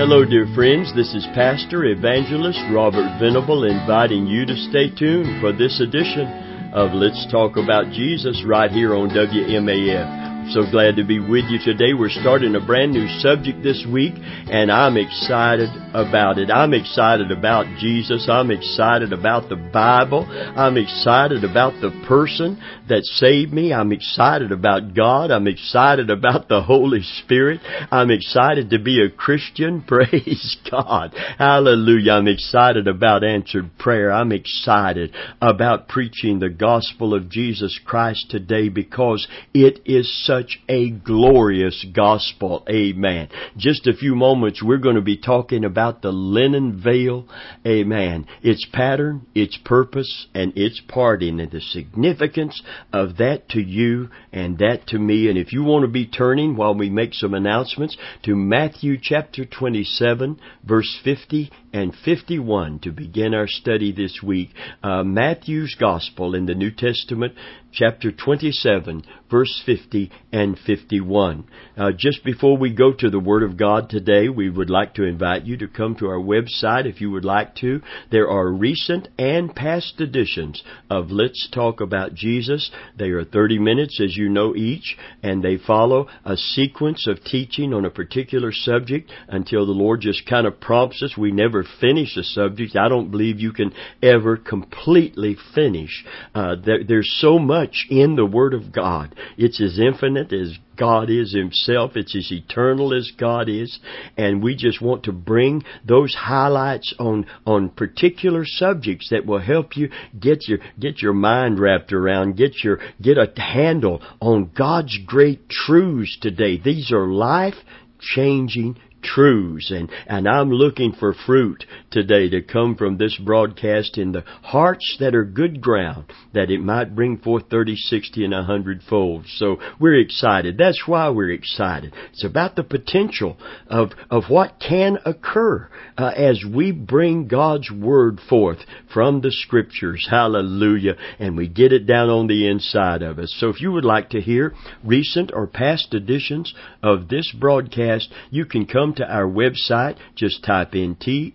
Hello, dear friends. This is Pastor Evangelist Robert Venable inviting you to stay tuned for this edition of Let's Talk About Jesus right here on WMAF. So glad to be with you today. We're starting a brand new subject this week, and I'm excited about it. I'm excited about Jesus. I'm excited about the Bible. I'm excited about the person that saved me. I'm excited about God. I'm excited about the Holy Spirit. I'm excited to be a Christian. Praise God. Hallelujah. I'm excited about answered prayer. I'm excited about preaching the gospel of Jesus Christ today because it is such a glorious gospel. Amen. Just a few moments, we're going to be talking about the linen veil. Amen. Its pattern, its purpose, and its parting, and the significance of that to you and that to me. And if you want to be turning while we make some announcements to Matthew chapter 27, verse 50 and 51 to begin our study this week. Matthew's Gospel in the New Testament, chapter 27, verse 50 and 51. Just before we go to the Word of God today, we would like to invite you to come to our website if you would like to. There are recent and past editions of Let's Talk About Jesus. They are 30 minutes, as you know, each, and they follow a sequence of teaching on a particular subject until the Lord just kind of prompts us. We never finish a subject. I don't believe you can ever completely finish. There's so much in the Word of God. It's as infinite as God is Himself. It's as eternal as God is. And we just want to bring those highlights on particular subjects that will help you get your mind wrapped around, get a handle on God's great truths today. These are life-changing truths, and I'm looking for fruit today to come from this broadcast in the hearts that are good ground, that it might bring forth 30, 60, and 100-fold. So we're excited. That's why we're excited. It's about the potential of what can occur as we bring God's Word forth from the Scriptures. Hallelujah. And we get it down on the inside of us. So if you would like to hear recent or past editions of this broadcast, you can come to our website. Just type in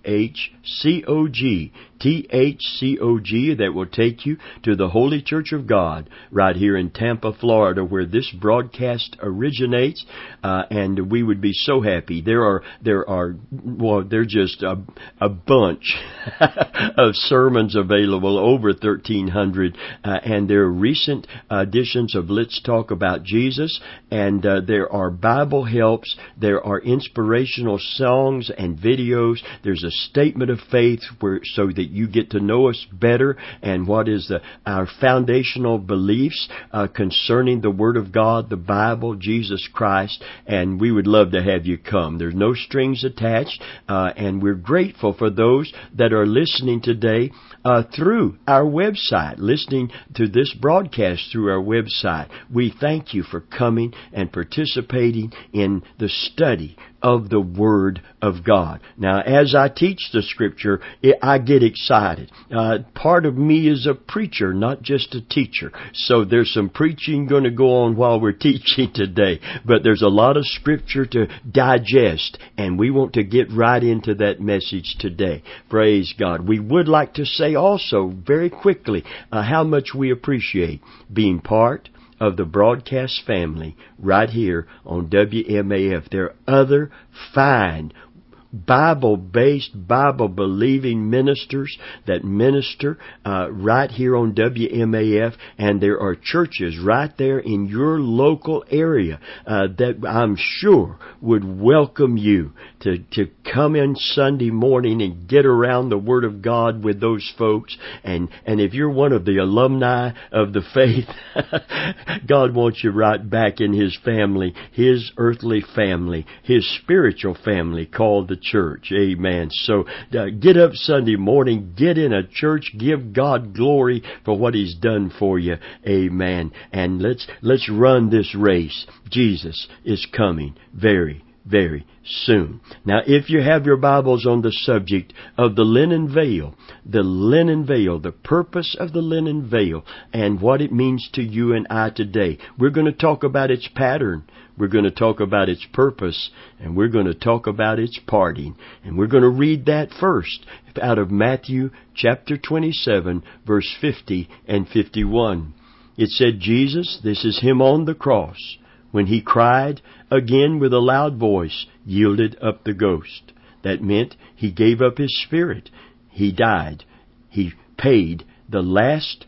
THCOG. THCOG, that will take you to the Holy Church of God right here in Tampa, Florida, where this broadcast originates, and we would be so happy. There's just a bunch of sermons available, over 1,300, and there are recent editions of Let's Talk About Jesus, and there are Bible helps, there are inspirational songs and videos, there's a statement of faith so that you get to know us better and what is our foundational beliefs concerning the Word of God, the Bible, Jesus Christ, and we would love to have you come. There's no strings attached, and we're grateful for those that are listening today through our website, listening to this broadcast through our website. We thank you for coming and participating in the study of the Word of God. Now, as I teach the Scripture, I get excited. Part of me is a preacher, not just a teacher. So there's some preaching going to go on while we're teaching today. But there's a lot of Scripture to digest, and we want to get right into that message today. Praise God. We would like to say also, very quickly, how much we appreciate being part of the broadcast family right here on WMAF. There are other fine Bible-based, Bible-believing ministers that minister right here on WMAF, and there are churches right there in your local area that I'm sure would welcome you to come in Sunday morning and get around the Word of God with those folks. And if you're one of the alumni of the faith, God wants you right back in His family, His earthly family, His spiritual family called the church. Amen. So get up Sunday morning, get in a church, give God glory for what He's done for you. Amen. And let's run this race. Jesus is coming very, very soon. Now, if you have your Bibles on the subject of the linen veil, the purpose of the linen veil, and what it means to you and I today, we're going to talk about its pattern. We're going to talk about its purpose, and we're going to talk about its parting. And we're going to read that first out of Matthew chapter 27, verse 50 and 51. It said, Jesus, this is Him on the cross, when He cried again with a loud voice, yielded up the ghost. That meant He gave up His spirit. He died. He paid the last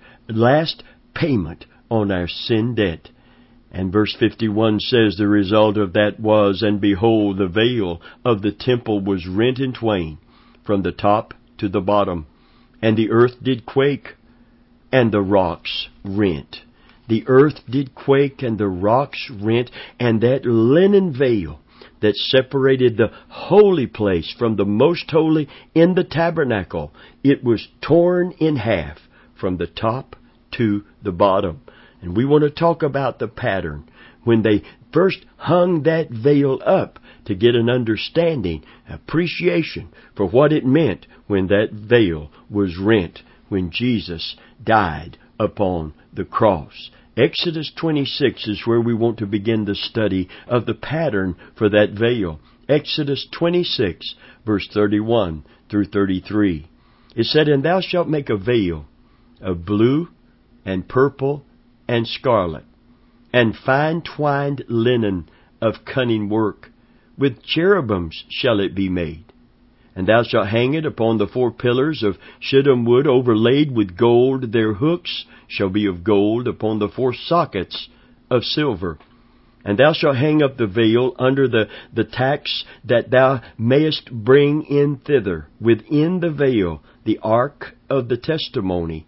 payment on our sin debt. And verse 51 says the result of that was, and behold, the veil of the temple was rent in twain, from the top to the bottom. And the earth did quake, and the rocks rent. The earth did quake, and the rocks rent, and that linen veil that separated the holy place from the most holy in the tabernacle, it was torn in half from the top to the bottom. And we want to talk about the pattern when they first hung that veil up to get an understanding, appreciation for what it meant when that veil was rent, when Jesus died upon the cross. Exodus 26 is where we want to begin the study of the pattern for that veil. Exodus 26, verse 31 through 33. It said, And thou shalt make a veil of blue and purple and scarlet, and fine twined linen of cunning work. With cherubims shall it be made. And thou shalt hang it upon the 4 pillars of shittim wood overlaid with gold. Their hooks shall be of gold upon the 4 sockets of silver. And thou shalt hang up the veil under the tacks, that thou mayest bring in thither within the veil the ark of the testimony.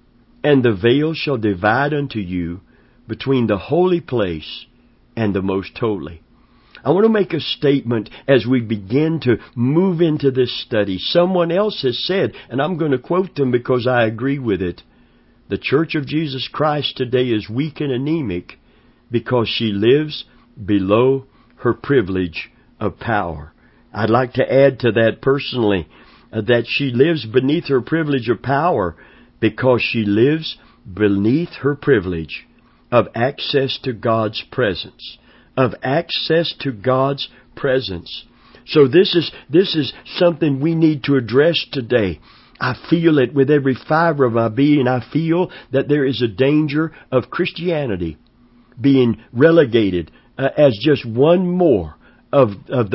And the veil shall divide unto you between the holy place and the most holy. I want to make a statement as we begin to move into this study. Someone else has said, and I'm going to quote them because I agree with it, the Church of Jesus Christ today is weak and anemic because she lives below her privilege of power. I'd like to add to that personally that she lives beneath her privilege of power because she lives beneath her privilege of access to God's presence. Of access to God's presence. So this is something we need to address today. I feel it with every fiber of my being. I feel that there is a danger of Christianity being relegated as just one more of the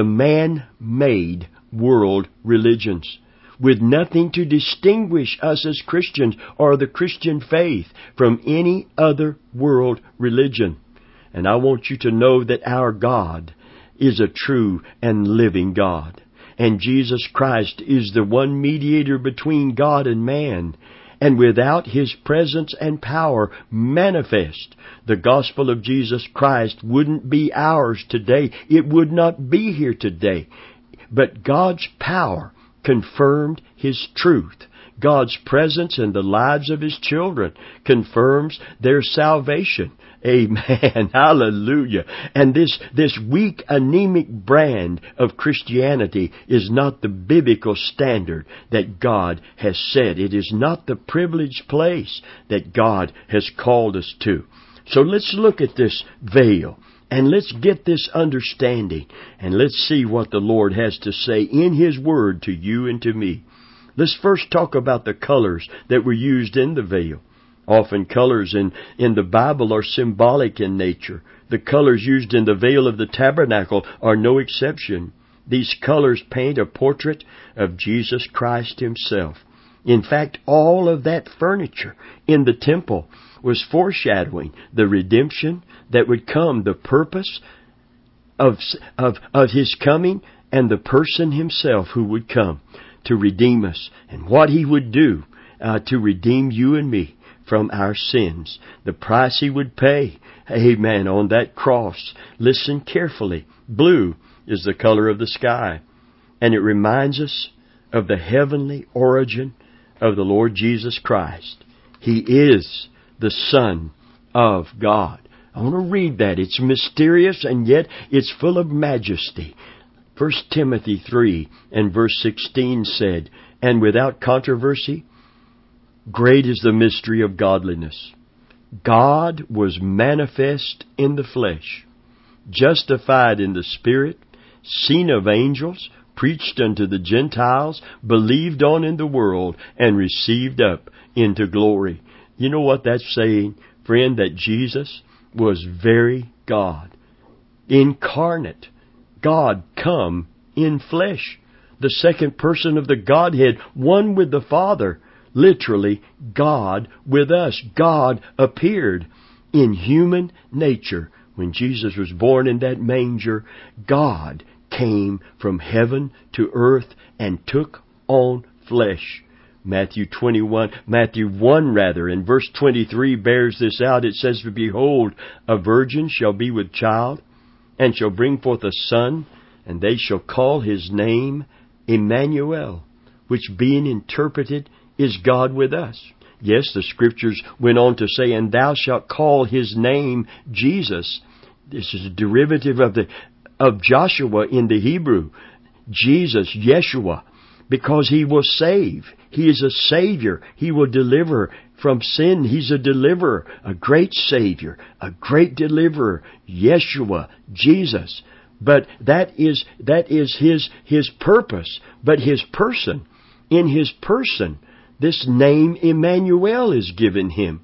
man-made world religions, with nothing to distinguish us as Christians or the Christian faith from any other world religion. And I want you to know that our God is a true and living God. And Jesus Christ is the one mediator between God and man. And without His presence and power manifest, the gospel of Jesus Christ wouldn't be ours today. It would not be here today. But God's power confirmed His truth. God's presence in the lives of His children confirms their salvation. Amen. Hallelujah. And this weak, anemic brand of Christianity is not the biblical standard that God has set. It is not the privileged place that God has called us to. So let's look at this veil. And let's get this understanding. And let's see what the Lord has to say in His Word to you and to me. Let's first talk about the colors that were used in the veil. Often colors in the Bible are symbolic in nature. The colors used in the veil of the tabernacle are no exception. These colors paint a portrait of Jesus Christ Himself. In fact, all of that furniture in the temple was foreshadowing the redemption that would come, the purpose of His coming, and the person Himself who would come to redeem us, and what He would do to redeem you and me from our sins. The price He would pay, amen, on that cross. Listen carefully. Blue is the color of the sky, and it reminds us of the heavenly origin of the Lord Jesus Christ. He is the Son of God. I want to read that. It's mysterious and yet it's full of majesty. 1 Timothy 3 and verse 16 said, "And without controversy, great is the mystery of godliness. God was manifest in the flesh, justified in the Spirit, seen of angels, preached unto the Gentiles, believed on in the world, and received up into glory." You know what that's saying, friend? That Jesus was very God, incarnate, God come in flesh, the second person of the Godhead, one with the Father, literally God with us. God appeared in human nature. When Jesus was born in that manger, God came from heaven to earth and took on flesh. Matthew 1 in verse 23 bears this out. It says, "Behold, a virgin shall be with child, and shall bring forth a son, and they shall call his name Emmanuel," which being interpreted is God with us. Yes, the Scriptures went on to say, "And thou shalt call his name Jesus." This is a derivative of Joshua in the Hebrew. Jesus, Yeshua, because He will save. He is a Savior. He will deliver from sin. He's a deliverer, a great Savior, a great deliverer. Yeshua, Jesus. But that is His purpose. But His person, in His person, this name Emmanuel is given Him.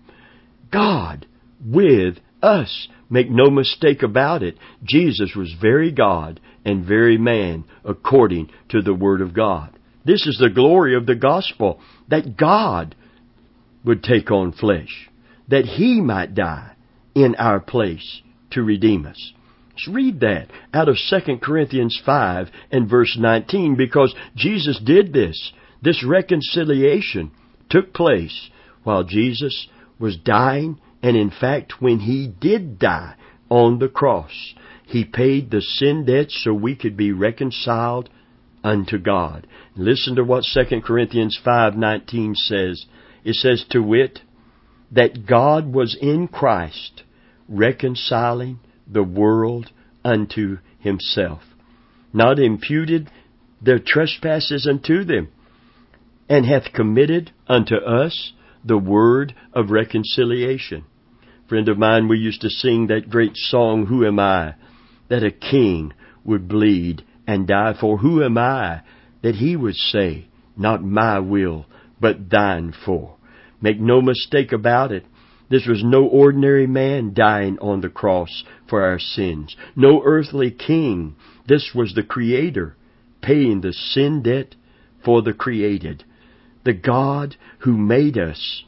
God with us. Make no mistake about it. Jesus was very God and very man according to the Word of God. This is the glory of the gospel, that God would take on flesh, that He might die in our place to redeem us. Let's read that out of 2 Corinthians 5 and verse 19, because Jesus did this. This reconciliation took place while Jesus was dying, and in fact, when He did die on the cross, He paid the sin debt so we could be reconciled unto God. Listen to what 2 Corinthians 5:19 says. It says, "To wit, that God was in Christ, reconciling the world unto Himself, not imputed their trespasses unto them, and hath committed unto us the word of reconciliation." Friend of mine, we used to sing that great song, "Who am I that a king would bleed and die for? Who am I that He would say, not my will, but thine for?" Make no mistake about it. This was no ordinary man dying on the cross for our sins. No earthly king. This was the Creator paying the sin debt for the created. The God who made us,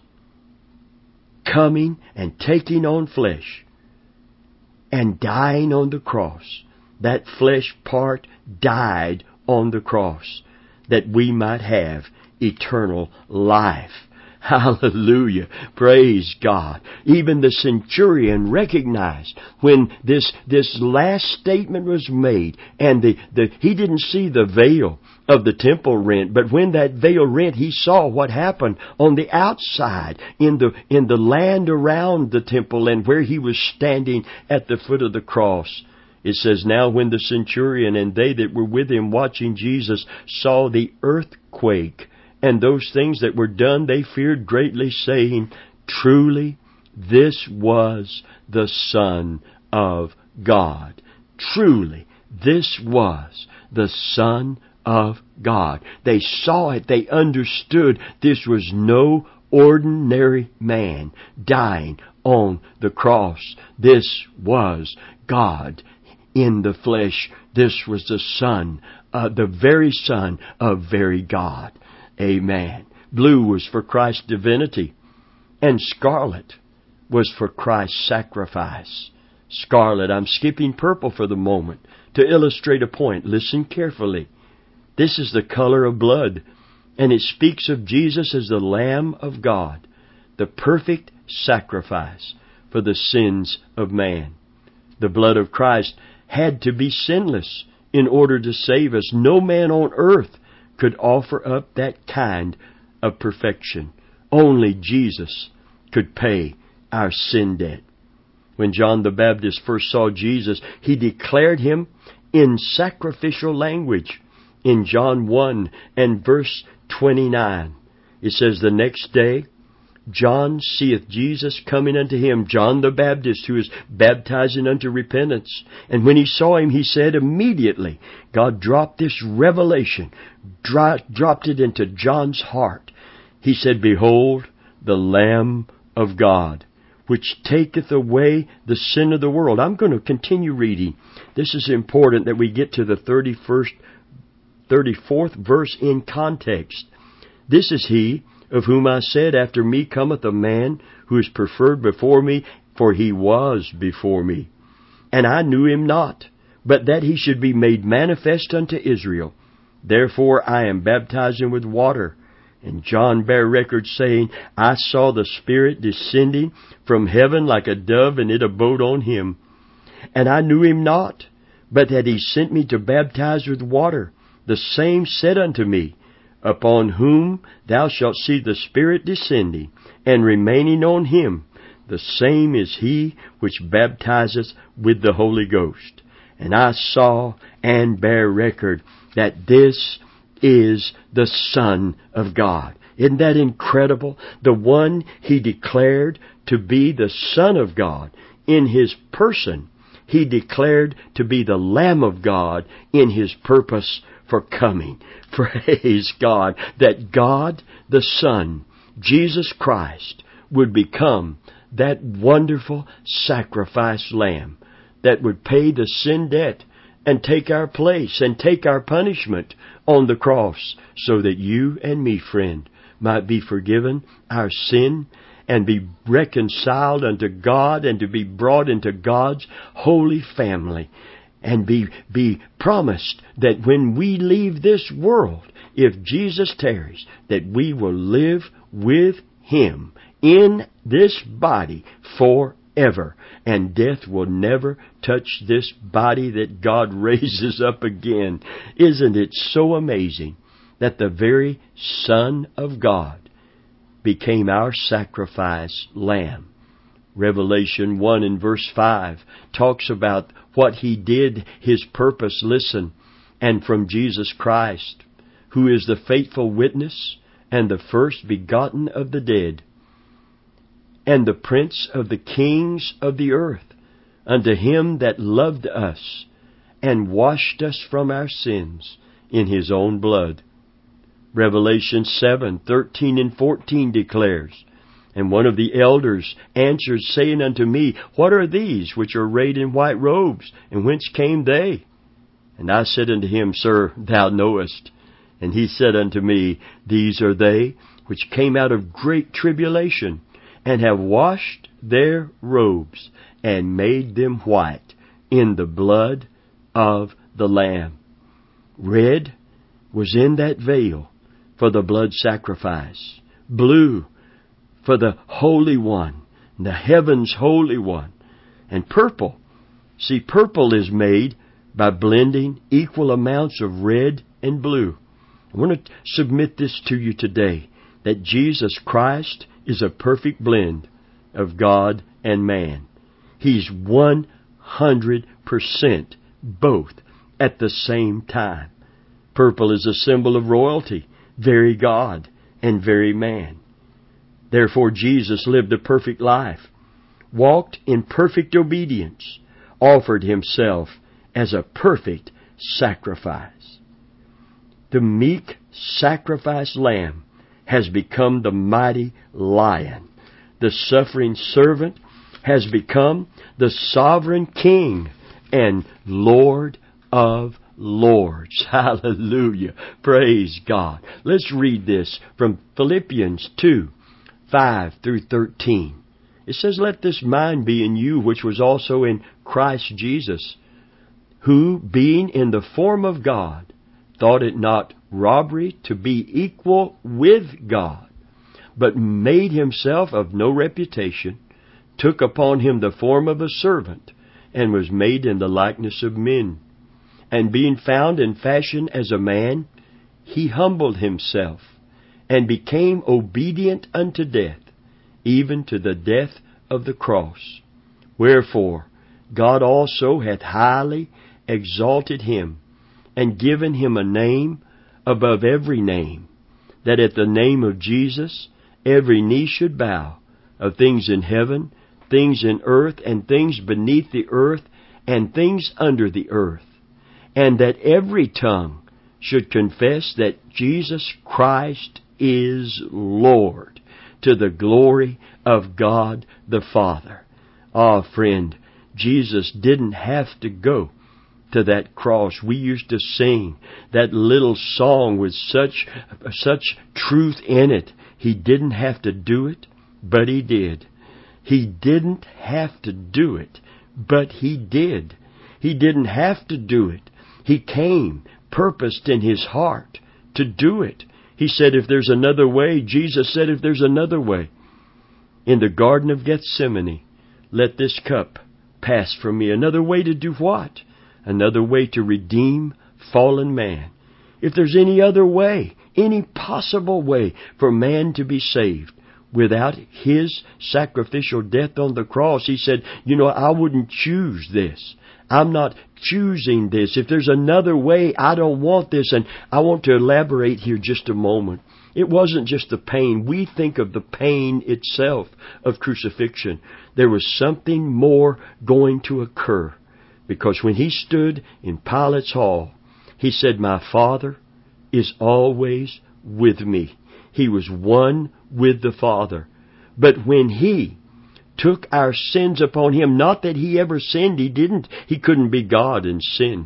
coming and taking on flesh and dying on the cross. That flesh part died on the cross that we might have eternal life. Hallelujah. Praise God. Even the centurion recognized when this last statement was made, and he didn't see the veil of the temple rent, but when that veil rent, he saw what happened on the outside in the land around the temple and where he was standing at the foot of the cross. It says, "Now when the centurion and they that were with him watching Jesus saw the earthquake and those things that were done, they feared greatly, saying, Truly, this was the Son of God." Truly, this was the Son of God. They saw it. They understood this was no ordinary man dying on the cross. This was God in the flesh. This was the Son, the very Son of very God. Amen. Blue was for Christ's divinity, and scarlet was for Christ's sacrifice. Scarlet, I'm skipping purple for the moment to illustrate a point. Listen carefully. This is the color of blood, and it speaks of Jesus as the Lamb of God, the perfect sacrifice for the sins of man. The blood of Christ had to be sinless in order to save us. No man on earth could offer up that kind of perfection. Only Jesus could pay our sin debt. When John the Baptist first saw Jesus, he declared him in sacrificial language. In John 1 and verse 29, it says, "The next day John seeth Jesus coming unto him," John the Baptist, who is baptizing unto repentance. "And when he saw him, he said," immediately God dropped this revelation, dropped it into John's heart. He said, "Behold, the Lamb of God, which taketh away the sin of the world." I'm going to continue reading. This is important that we get to the 34th verse in context. "This is he of whom I said, After me cometh a man who is preferred before me, for he was before me. And I knew him not, but that he should be made manifest unto Israel. Therefore I am baptizing with water. And John bare record, saying, I saw the Spirit descending from heaven like a dove, and it abode on him. And I knew him not, but that he sent me to baptize with water. The same said unto me, Upon whom thou shalt see the Spirit descending, and remaining on him, the same is he which baptizeth with the Holy Ghost. And I saw and bear record that this is the Son of God." Isn't that incredible? The one he declared to be the Son of God in his person, he declared to be the Lamb of God in his purpose for coming. Praise God, that God the Son, Jesus Christ, would become that wonderful sacrifice lamb that would pay the sin debt and take our place and take our punishment on the cross, so that you and me, friend, might be forgiven our sin and be reconciled unto God and to be brought into God's holy family, and be promised that when we leave this world, if Jesus tarries, that we will live with Him in this body forever, and death will never touch this body that God raises up again. Isn't it so amazing that the very Son of God became our sacrifice lamb? Revelation 1 and verse 5 talks about what He did, His purpose, listen, and from Jesus Christ, who is the faithful witness and the first begotten of the dead, and the prince of the kings of the earth, unto Him that loved us and washed us from our sins in His own blood. Revelation 7:13 and 14 declares, And one of the elders answered, saying unto me, What are these which are arrayed in white robes, and whence came they? And I said unto him, Sir, thou knowest. And he said unto me, These are they which came out of great tribulation, and have washed their robes, and made them white in the blood of the Lamb. Red was in that veil for the blood sacrifice. Blue for the Holy One, the heaven's Holy One. And purple. See, purple is made by blending equal amounts of red and blue. I want to submit this to you today, that Jesus Christ is a perfect blend of God and man. He's 100% both at the same time. Purple is a symbol of royalty, very God and very man. Therefore, Jesus lived a perfect life, walked in perfect obedience, offered Himself as a perfect sacrifice. The meek sacrifice lamb has become the mighty lion. The suffering servant has become the sovereign King and Lord of Lords. Hallelujah. Praise God. Let's read this from Philippians 2:5 through 13. It says, Let this mind be in you, which was also in Christ Jesus, who, being in the form of God, thought it not robbery to be equal with God, but made Himself of no reputation, took upon Him the form of a servant, and was made in the likeness of men. And being found in fashion as a man, He humbled Himself, and became obedient unto death, even to the death of the cross. Wherefore God also hath highly exalted him, and given him a name above every name, that at the name of Jesus every knee should bow, of things in heaven, things in earth, and things beneath the earth, and things under the earth, and that every tongue should confess that Jesus Christ is Lord, to the glory of God the Father. Ah, friend, Jesus didn't have to go to that cross. We used to sing that little song with such truth in it. He didn't have to do it, but He did. He didn't have to do it, but He did. He didn't have to do it. He came, purposed in His heart to do it. He said, if there's another way, Jesus said, if there's another way. In the Garden of Gethsemane, let this cup pass from me. Another way to do what? Another way to redeem fallen man. If there's any other way, any possible way for man to be saved without His sacrificial death on the cross, He said, I wouldn't choose this. I'm not choosing this. If there's another way, I don't want this. And I want to elaborate here just a moment. It wasn't just the pain. We think of the pain itself of crucifixion. There was something more going to occur. Because when He stood in Pilate's hall, He said, my Father is always with me. He was one with the Father. But when He took our sins upon Him, not that He ever sinned, He couldn't be God and sin.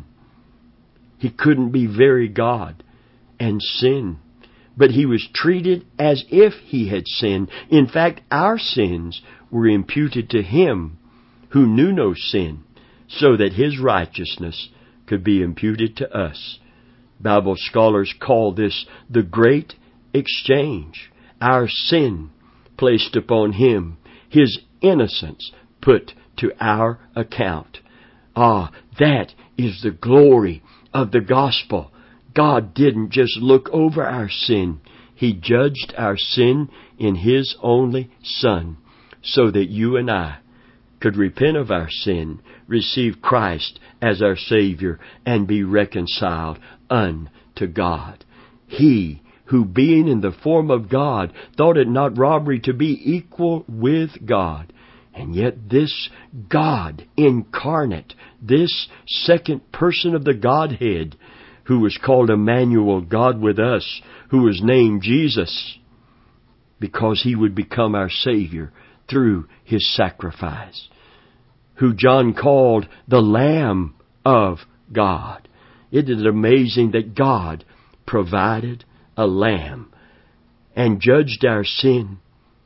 He couldn't be very God and sin. But He was treated as if He had sinned. In fact, our sins were imputed to Him who knew no sin, so that His righteousness could be imputed to us. Bible scholars call this the great exchange. Our sin placed upon Him, His innocence put to our account. Ah, that is the glory of the gospel. God didn't just look over our sin. He judged our sin in His only Son, so that you and I could repent of our sin, receive Christ as our Savior, and be reconciled unto God. He who, being in the form of God, thought it not robbery to be equal with God. And yet this God incarnate, this second person of the Godhead, who was called Emmanuel, God with us, who was named Jesus, because He would become our Savior through His sacrifice, who John called the Lamb of God. It is amazing that God provided a lamb and judged our sin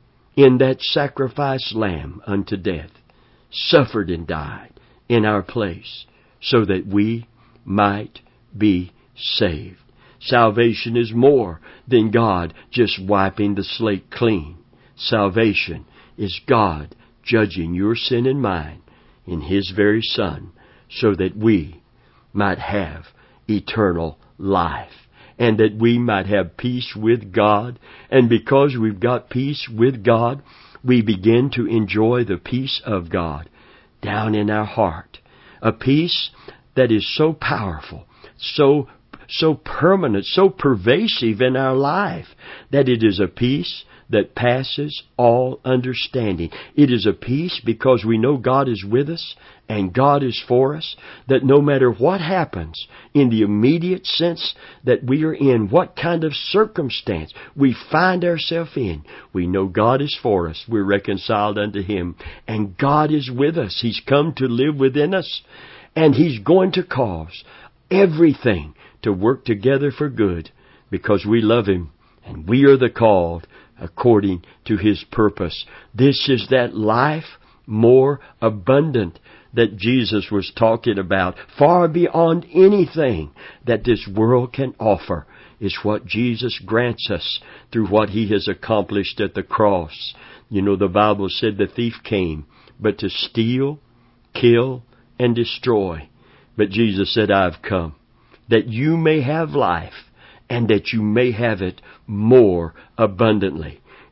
in that sacrifice lamb unto death, suffered and died in our place so that we might be saved. Salvation is more than God just wiping the slate clean. Salvation is God judging your sin and mine in His very Son so that we might have eternal life, and that we might have peace with God. And because we've got peace with God, we begin to enjoy the peace of God down in our heart. A peace that is so powerful, so permanent, so pervasive in our life, that it is a peace that passes all understanding. It is a peace because we know God is with us and God is for us, that no matter what happens in the immediate sense that we are in, what kind of circumstance we find ourselves in, we know God is for us. We're reconciled unto Him, and God is with us. He's come to live within us, and He's going to cause everything to work together for good because we love Him and we are the called according to His purpose. This is that life more abundant that Jesus was talking about, far beyond anything that this world can offer, is what Jesus grants us through what He has accomplished at the cross. The Bible said the thief came but to steal, kill, and destroy. But Jesus said, I've come that you may have life, and that you may have it more abundantly.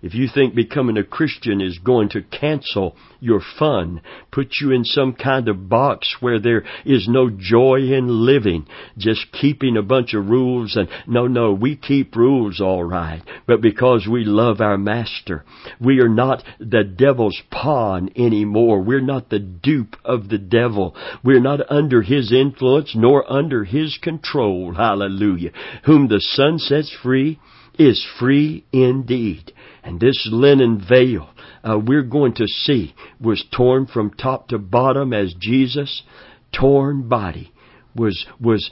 If you think becoming a Christian is going to cancel your fun, put you in some kind of box where there is no joy in living, just keeping a bunch of rules, and no, we keep rules all right, but because we love our Master. We are not the devil's pawn anymore. We're not the dupe of the devil. We're not under his influence nor under his control. Hallelujah. Whom the Son sets free is free indeed. And this linen veil, we're going to see, was torn from top to bottom as Jesus' torn body was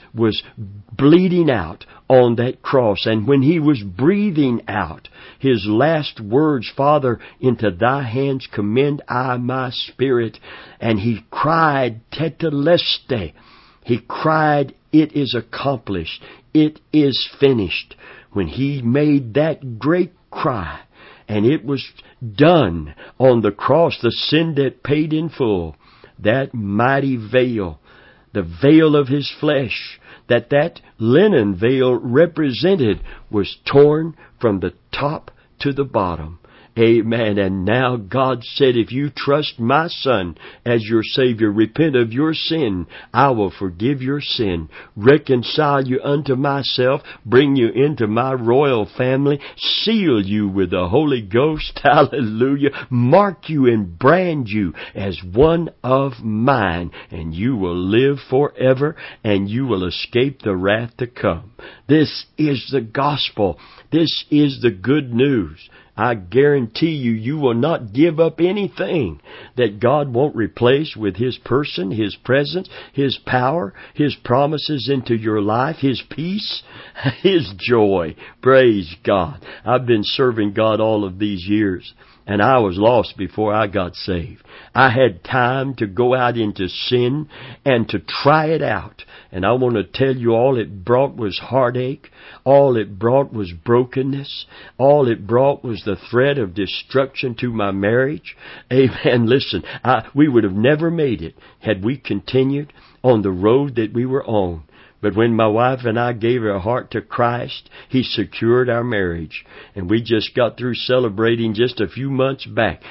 bleeding out on that cross. And when he was breathing out his last words, Father, into thy hands commend I my spirit. And he cried, Tetelestai. He cried, it is accomplished. It is finished. When he made that great cry, and it was done on the cross, the sin debt paid in full, that mighty veil, the veil of his flesh, that linen veil represented, was torn from the top to the bottom. Amen. And now God said, if you trust my Son as your Savior, repent of your sin, I will forgive your sin, reconcile you unto myself, bring you into my royal family, seal you with the Holy Ghost, hallelujah, mark you and brand you as one of mine, and you will live forever, and you will escape the wrath to come. This is the gospel. This is the good news. I guarantee you, you will not give up anything that God won't replace with His person, His presence, His power, His promises into your life, His peace, His joy. Praise God. I've been serving God all of these years, and I was lost before I got saved. I had time to go out into sin and to try it out. And I want to tell you, all it brought was heartache. All it brought was brokenness. All it brought was the threat of destruction to my marriage. Amen. Listen, we would have never made it had we continued on the road that we were on. But when my wife and I gave our heart to Christ, He secured our marriage. And we just got through celebrating just a few months back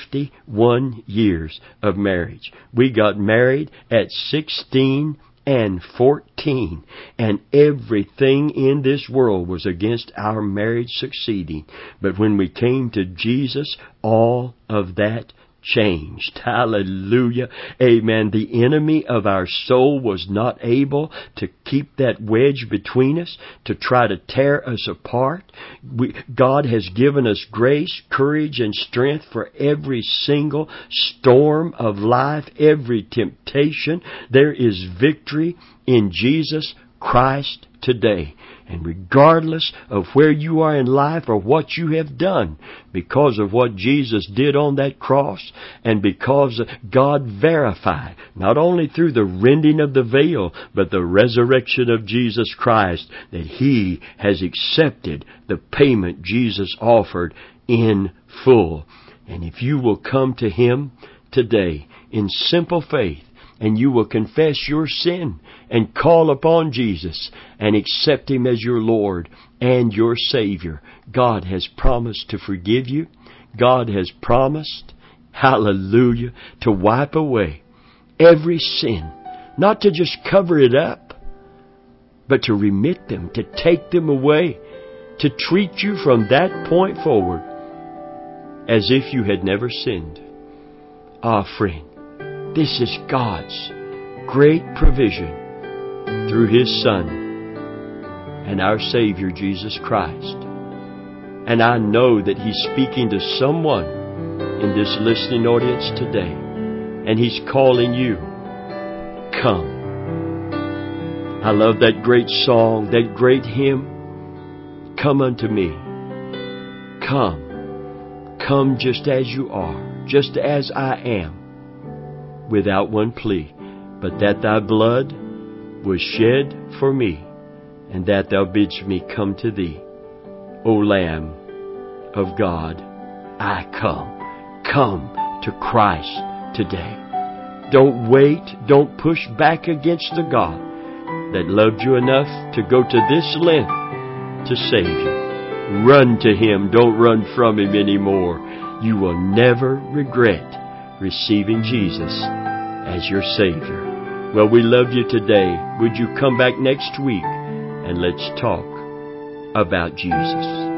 51 years of marriage. We got married at 16 and 14, and everything in this world was against our marriage succeeding. But when we came to Jesus, all of that changed. Hallelujah. Amen. The enemy of our soul was not able to keep that wedge between us, to try to tear us apart. God has given us grace, courage, and strength for every single storm of life, every temptation. There is victory in Jesus Christ today. And regardless of where you are in life or what you have done, because of what Jesus did on that cross, and because God verified, not only through the rending of the veil, but the resurrection of Jesus Christ, that He has accepted the payment Jesus offered in full. And if you will come to Him today in simple faith, and you will confess your sin and call upon Jesus and accept Him as your Lord and your Savior, God has promised to forgive you. God has promised, hallelujah, to wipe away every sin, not to just cover it up, but to remit them, to take them away, to treat you from that point forward as if you had never sinned. Ah, friend, this is God's great provision through His Son and our Savior, Jesus Christ. And I know that He's speaking to someone in this listening audience today, and He's calling you. Come. I love that great song, that great hymn, Come unto me. Come. Come just as you are, just as I am, without one plea, but that Thy blood was shed for me, and that Thou bidst me come to Thee. O Lamb of God, I come. Come to Christ today. Don't wait. Don't push back against the God that loved you enough to go to this length to save you. Run to Him. Don't run from Him anymore. You will never regret receiving Jesus as your Savior. Well, we love you today. Would you come back next week and let's talk about Jesus?